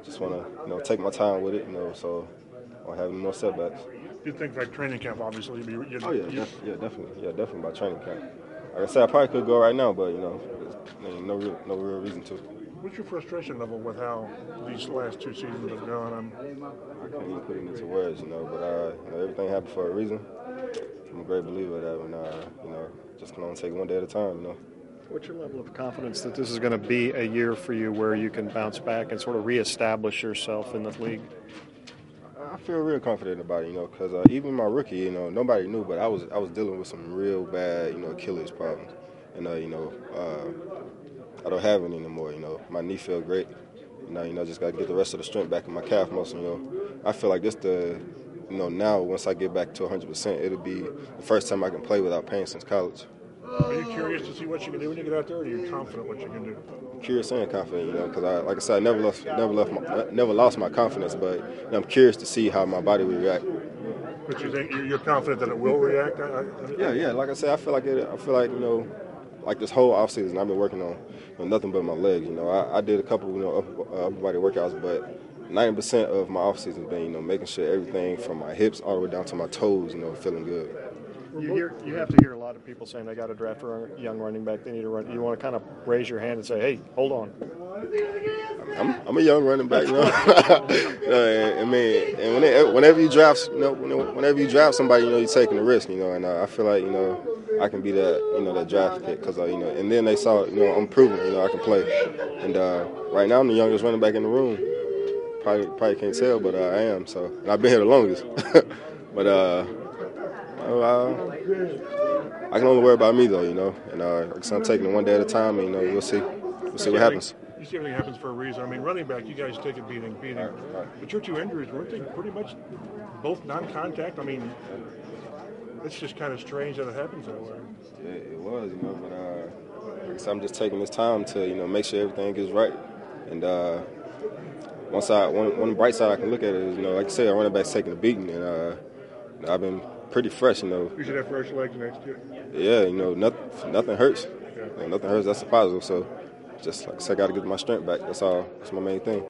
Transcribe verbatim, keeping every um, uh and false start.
just want to, you know, take my time with it, you know, so I don't have any more setbacks. You think like training camp, obviously, you'd be, you'd, Oh yeah, you def- yeah, definitely, yeah, definitely by training camp. Like I said, I probably could go right now, but you know, there's no real, no real reason to. What's your frustration level with how these last two seasons have gone? Um, I can't even put it into words, you know, but uh, you know, everything happened for a reason. I'm a great believer of that, and uh, you know, just can only take one day at a time, you know. What's your level of confidence that this is going to be a year for you where you can bounce back and sort of reestablish yourself in the league? I feel real confident about it, you know, because uh, even my rookie, you know, nobody knew, but I was I was dealing with some real bad, you know, Achilles problems, and uh, you know, uh, I don't have any anymore. You know, my knee feel great. You know, you know, just got to get the rest of the strength back in my calf muscle. You know, I feel like this the, you know, now once I get back to one hundred percent, it'll be the first time I can play without pain since college. Are you curious to see what you can do when you get out there, or are you confident what you can do? Curious and confident, you know, because I, like I said, I never lost, never left, my, never lost my confidence, but you know, I'm curious to see how my body will react. But you think you're confident that it will react? I, I, Yeah, yeah. Like I said, I feel like it. I feel like you know, like this whole off season, I've been working on you know, nothing but my legs. You know, I, I did a couple, you know, upper, uh, upper body workouts, but ninety percent of my off season has been, you know, making sure everything from my hips all the way down to my toes, you know, feeling good. You hear, you have to hear a lot of people saying they got to draft a young running back. They need to run. You want to kind of raise your hand and say, "Hey, hold on." I'm, I'm a young running back, you know. uh, I mean, and whenever, whenever you draft, you know, whenever you draft somebody, you know, you're taking a risk, you know. And uh, I feel like, you know, I can be that, you know, that draft pick because, uh, you know, and then they saw, you know, I'm proven, you know, I can play. And uh, right now, I'm the youngest running back in the room. Probably, probably can't tell, but uh, I am. So, and I've been here the longest. but uh, uh, I can only worry about me, though, you know. And uh, like I said, I'm taking it one day at a time, and you know, we'll see, we'll see what happens. You see, everything happens for a reason. I mean, running back, you guys take it beating, beating. Right, right. But your two injuries, weren't they pretty much both non-contact? I mean, it's just kind of strange that it happens that way. Yeah, it was, you know, but uh, like I said, I'm just taking this time to, you know, make sure everything is right. And uh, one side, one, one bright side I can look at it is, you know, like I said, our running back's taking a beating, and uh, I've been pretty fresh, you know. You should have fresh legs next year. Yeah, you know, nothing, nothing hurts. Yeah. You know, nothing hurts. That's a positive. So, just like I said, I got to get my strength back. That's all. That's my main thing.